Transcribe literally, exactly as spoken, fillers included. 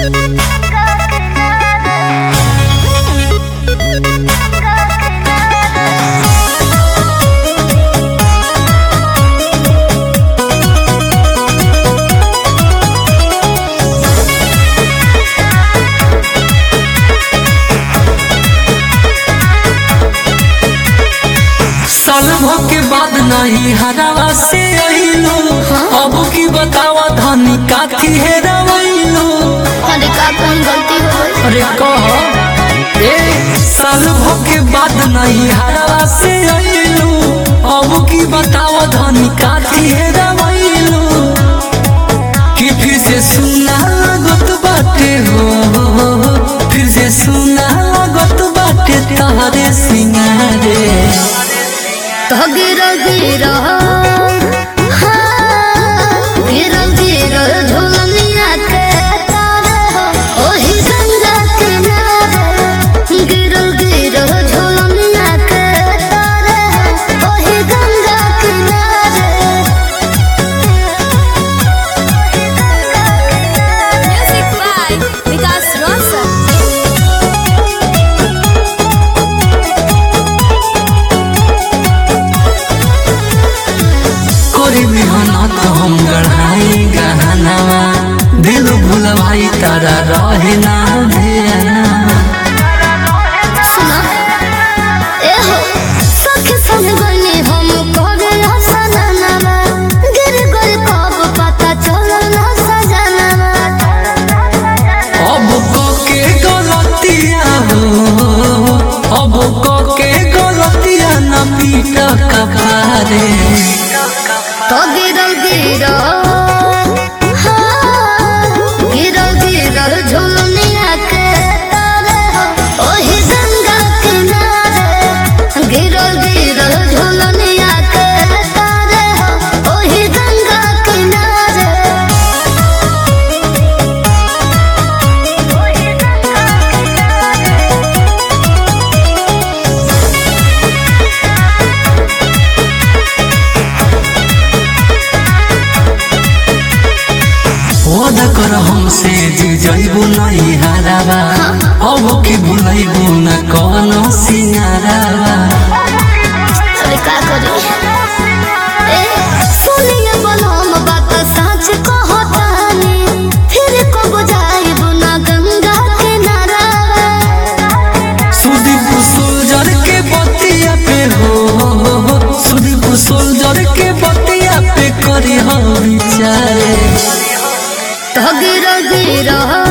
के बाद नहीं हरावा से अइलो अब की बतावा धनी काठी है रवैलो। अरे का कौन गलती हो गई? अरे कह ए साल भर के बाद नहीं हरावा से अइलो अब की बतावा धनी काठी है रवैलो। कि फिर से सुना लागत बाटे हो फिर से सुना लागत बाटे तहरे सिंगारे तो गिरो गिरो गिरो गिरो झोलनिया के तारे ओही गंगा किनारे गिरो गिरो झोलनिया के तारे ओही गंगा किनारे। Music by Vikas Roshan. मेहनत हम गढ़ाई गहनावा दिल भूल भाई तारा रहे ना ध्याना। सुना ए हो सखी संग गने हम करे हसनावा गिर गल कब पता चलल ना सजनावा। अब को के गलतिया हो अब को के गलतिया ना पीटा कपारे तो गिरल गिरो गिरल गिरल झुलनिया के तारे ओही गंगा किनारे गिरल गिरल झुलनिया के तारे ओही गंगा किनारे। वादा कर हमसे जी जइबो नहीं हारावा अब की भुलाइबो न कोनो सिंगारावा। अरे का करी ए सुनिए बोलम बात सच कहतानी फिर कब जाइब ना गंगा किनारा। सुदीप सोल्जर के बतिया पे हो सुदीप सोल्जर के बतिया पे करी हो विचारे तो गिरो गिरो